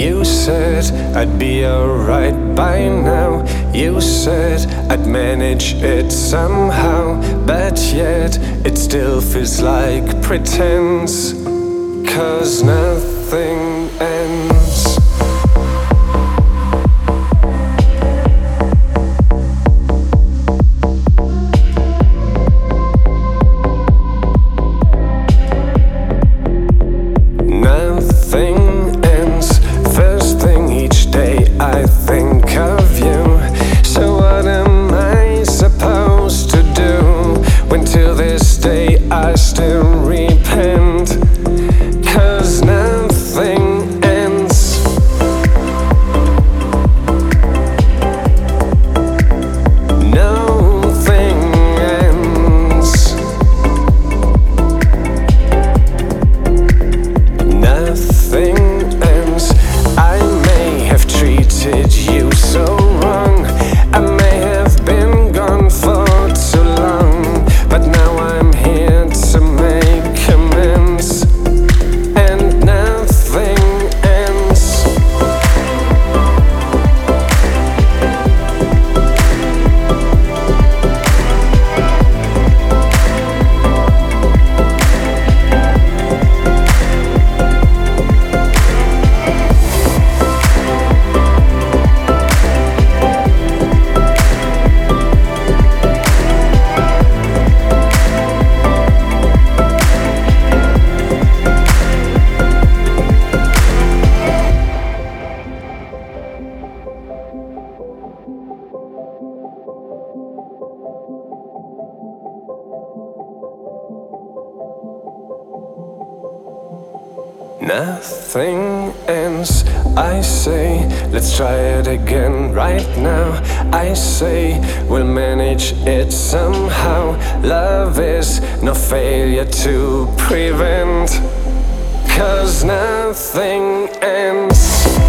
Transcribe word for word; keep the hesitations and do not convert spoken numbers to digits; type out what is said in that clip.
You said I'd be alright by now. You said I'd manage it somehow, but yet it still feels like pretense, 'cause nothing ends. Nothing ends. First thing each day I think of you. So what am I supposed to do when till this day I still repent? 'Cause nothing ends. Nothing ends. Nothing ends. I may have treated you so wrong. I may have been gone for too long, but now I'm here to make amends. And nothing ends. Nothing ends. I say, let's try it again right now. I say, we'll manage it somehow. Love is no failure to prevent, 'cause nothing ends.